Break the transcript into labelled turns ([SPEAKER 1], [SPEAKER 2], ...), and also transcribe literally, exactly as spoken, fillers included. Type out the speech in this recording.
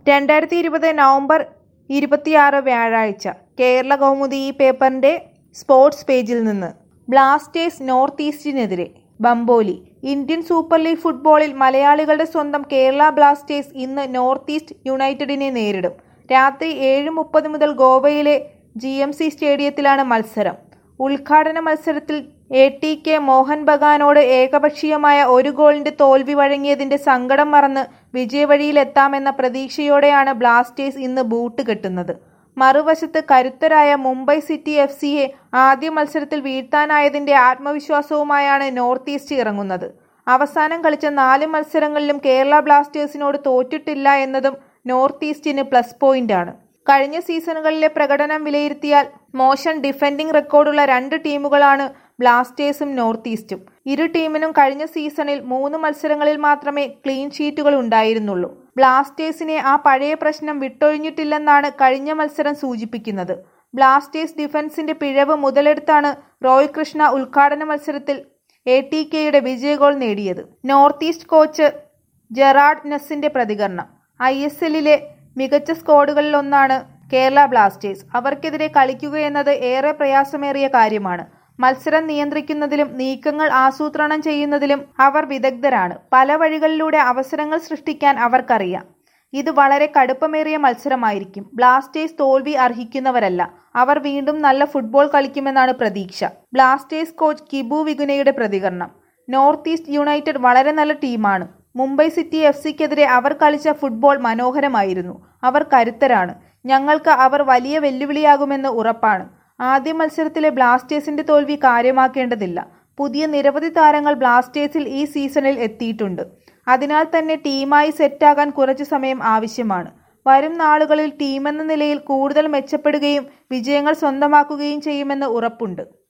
[SPEAKER 1] രണ്ടായിരത്തി ഇരുപത് നവംബർ ഇരുപത്തിയാറ് വ്യാഴാഴ്ച കേരള കൗമുദി ഈ പേപ്പറിന്റെ സ്പോർട്സ് പേജിൽ നിന്ന് ബ്ലാസ്റ്റേഴ്സ് നോർത്ത് ഈസ്റ്റിനെതിരെ ബംബോലി. ഇന്ത്യൻ സൂപ്പർ ലീഗ് ഫുട്ബോളിൽ മലയാളികളുടെ സ്വന്തം കേരള ബ്ലാസ്റ്റേഴ്സ് ഇന്ന് നോർത്ത് ഈസ്റ്റ് യുണൈറ്റഡിനെ നേരിടും. രാത്രി ഏഴ് മുപ്പത് മുതൽ ഗോവയിലെ ജി എം സി സ്റ്റേഡിയത്തിലാണ് മത്സരം. ഉദ്ഘാടന മത്സരത്തിൽ എ ടി കെ മോഹൻ ബഗാനോട് ഏകപക്ഷീയമായ ഒരു ഗോളിന്റെ തോൽവി വഴങ്ങിയതിന്റെ സങ്കടം മറന്ന് വിജയവഴിയിലെത്താമെന്ന പ്രതീക്ഷയോടെയാണ് ബ്ലാസ്റ്റേഴ്സ് ഇന്ന് ബൂട്ട് കെട്ടുന്നത്. മറുവശത്ത് കരുത്തരായ മുംബൈ സിറ്റി എഫ് സിയെ ആദ്യ മത്സരത്തിൽ വീഴ്ത്താനായതിന്റെ ആത്മവിശ്വാസവുമായാണ് നോർത്ത് ഈസ്റ്റ് ഇറങ്ങുന്നത്. അവസാനം കളിച്ച നാല് മത്സരങ്ങളിലും കേരള ബ്ലാസ്റ്റേഴ്സിനോട് തോറ്റിട്ടില്ല എന്നതും നോർത്ത് ഈസ്റ്റിന് പ്ലസ് പോയിന്റാണ്. കഴിഞ്ഞ സീസണുകളിലെ പ്രകടനം വിലയിരുത്തിയാൽ മോശം ഡിഫൻഡിംഗ് റെക്കോർഡുള്ള രണ്ട് ടീമുകളാണ് ബ്ലാസ്റ്റേഴ്സും നോർത്ത് ഈസ്റ്റും. ഇരു ടീമിനും കഴിഞ്ഞ സീസണിൽ മൂന്ന് മത്സരങ്ങളിൽ മാത്രമേ ക്ലീൻ ഷീറ്റുകൾ ഉണ്ടായിരുന്നുള്ളൂ. ബ്ലാസ്റ്റേഴ്സിനെ ആ പഴയ പ്രശ്നം വിട്ടൊഴിഞ്ഞിട്ടില്ലെന്നാണ് കഴിഞ്ഞ മത്സരം സൂചിപ്പിക്കുന്നത്. ബ്ലാസ്റ്റേഴ്സ് ഡിഫൻസിന്റെ പിഴവ് മുതലെടുത്താണ് റോയ് കൃഷ്ണ ഉദ്ഘാടന മത്സരത്തിൽ എ ടി കെയുടെ വിജയഗോൾ നേടിയത്. നോർത്ത് ഈസ്റ്റ് കോച്ച് ജെറാഡ് നെസ്സിന്റെ പ്രതികരണം: ഐ എസ് എല്ലിലെ മികച്ച സ്ക്വാഡുകളിലൊന്നാണ് കേരള ബ്ലാസ്റ്റേഴ്സ്. അവർക്കെതിരെ കളിക്കുകയെന്നത് ഏറെ പ്രയാസമേറിയ കാര്യമാണ്. മത്സരം നിയന്ത്രിക്കുന്നതിലും നീക്കങ്ങൾ ആസൂത്രണം ചെയ്യുന്നതിലും അവർ വിദഗ്ധരാണ്. പല വഴികളിലൂടെ അവസരങ്ങൾ സൃഷ്ടിക്കാൻ അവർക്കറിയാം. ഇത് വളരെ കടുപ്പമേറിയ മത്സരമായിരിക്കും. ബ്ലാസ്റ്റേഴ്സ് തോൽവി അർഹിക്കുന്നവരല്ല. അവർ വീണ്ടും നല്ല ഫുട്ബോൾ കളിക്കുമെന്നാണ് പ്രതീക്ഷ. ബ്ലാസ്റ്റേഴ്സ് കോച്ച് കിബു വിഗുനയുടെ പ്രതികരണം: നോർത്ത് ഈസ്റ്റ് യുണൈറ്റഡ് വളരെ നല്ല ടീമാണ്. മുംബൈ സിറ്റി എഫ് സിക്കെതിരെ അവർ കളിച്ച ഫുട്ബോൾ മനോഹരമായിരുന്നു. അവർ കരുത്തരാണ്. ഞങ്ങൾക്ക് അവർ വലിയ വെല്ലുവിളിയാകുമെന്ന് ഉറപ്പാണ്. ആദ്യ മത്സരത്തിലെ ബ്ലാസ്റ്റേഴ്സിന്റെ തോൽവി കാര്യമാക്കേണ്ടതില്ല. പുതിയ നിരവധി താരങ്ങൾ ബ്ലാസ്റ്റേഴ്സിൽ ഈ സീസണിൽ എത്തിയിട്ടുണ്ട്. അതിനാൽ തന്നെ ടീമായി സെറ്റാകാൻ കുറച്ചു സമയം ആവശ്യമാണ്. വരും നാളുകളിൽ ടീമെന്ന നിലയിൽ കൂടുതൽ മെച്ചപ്പെടുകയും വിജയങ്ങൾ സ്വന്തമാക്കുകയും ചെയ്യുമെന്ന് ഉറപ്പുണ്ട്.